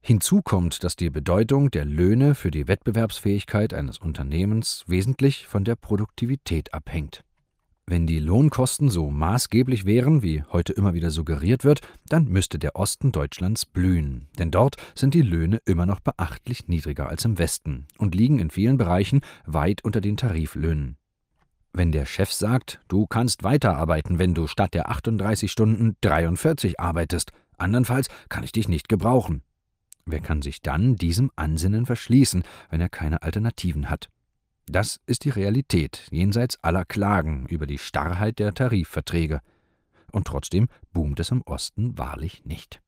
Hinzu kommt, dass die Bedeutung der Löhne für die Wettbewerbsfähigkeit eines Unternehmens wesentlich von der Produktivität abhängt. Wenn die Lohnkosten so maßgeblich wären, wie heute immer wieder suggeriert wird, dann müsste der Osten Deutschlands blühen. Denn dort sind die Löhne immer noch beachtlich niedriger als im Westen und liegen in vielen Bereichen weit unter den Tariflöhnen. Wenn der Chef sagt, du kannst weiterarbeiten, wenn du statt der 38 Stunden 43 arbeitest, andernfalls kann ich dich nicht gebrauchen. Wer kann sich dann diesem Ansinnen verschließen, wenn er keine Alternativen hat? Das ist die Realität jenseits aller Klagen über die Starrheit der Tarifverträge. Und trotzdem boomt es im Osten wahrlich nicht.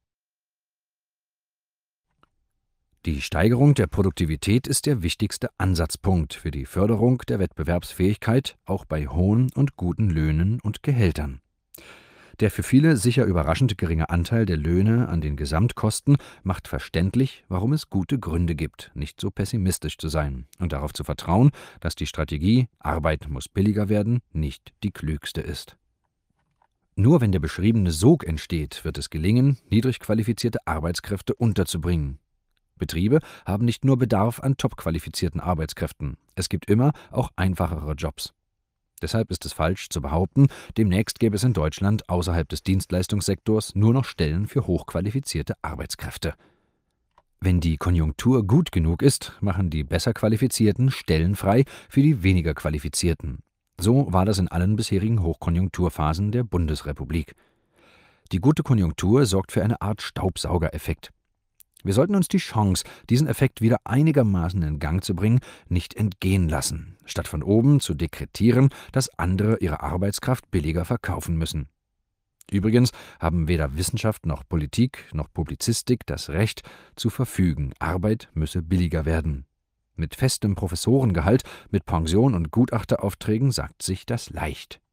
Die Steigerung der Produktivität ist der wichtigste Ansatzpunkt für die Förderung der Wettbewerbsfähigkeit, auch bei hohen und guten Löhnen und Gehältern. Der für viele sicher überraschend geringe Anteil der Löhne an den Gesamtkosten macht verständlich, warum es gute Gründe gibt, nicht so pessimistisch zu sein und darauf zu vertrauen, dass die Strategie „Arbeit muss billiger werden“ nicht die klügste ist. Nur wenn der beschriebene Sog entsteht, wird es gelingen, niedrig qualifizierte Arbeitskräfte unterzubringen. Betriebe haben nicht nur Bedarf an topqualifizierten Arbeitskräften, es gibt immer auch einfachere Jobs. Deshalb ist es falsch zu behaupten, demnächst gäbe es in Deutschland außerhalb des Dienstleistungssektors nur noch Stellen für hochqualifizierte Arbeitskräfte. Wenn die Konjunktur gut genug ist, machen die besser Qualifizierten Stellen frei für die weniger Qualifizierten. So war das in allen bisherigen Hochkonjunkturphasen der Bundesrepublik. Die gute Konjunktur sorgt für eine Art Staubsaugereffekt. Wir sollten uns die Chance, diesen Effekt wieder einigermaßen in Gang zu bringen, nicht entgehen lassen, statt von oben zu dekretieren, dass andere ihre Arbeitskraft billiger verkaufen müssen. Übrigens haben weder Wissenschaft noch Politik noch Publizistik das Recht zu verfügen, Arbeit müsse billiger werden. Mit festem Professorengehalt, mit Pension und Gutachteraufträgen sagt sich das leicht.